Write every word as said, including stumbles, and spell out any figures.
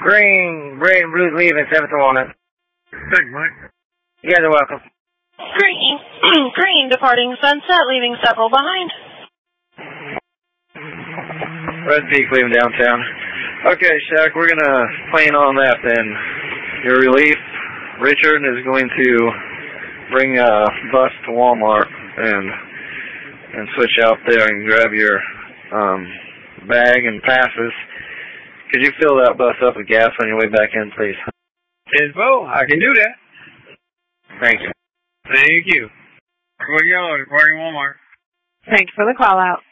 Green, red and blue leaving seventh one. Thanks, Mike. You guys are welcome. Green, green departing Sunset, leaving several behind. Red Peak leaving downtown. Okay, Shaq, we're going to plan on that then. Your relief, Richard, is going to bring a bus to Walmart and and switch out there and grab your um, bag and passes. Could you fill that bus up with gas on your way back in, please? Info, I can do that. Thank you. Thank you. Where you going? Where in Walmart? Thank you for the call out.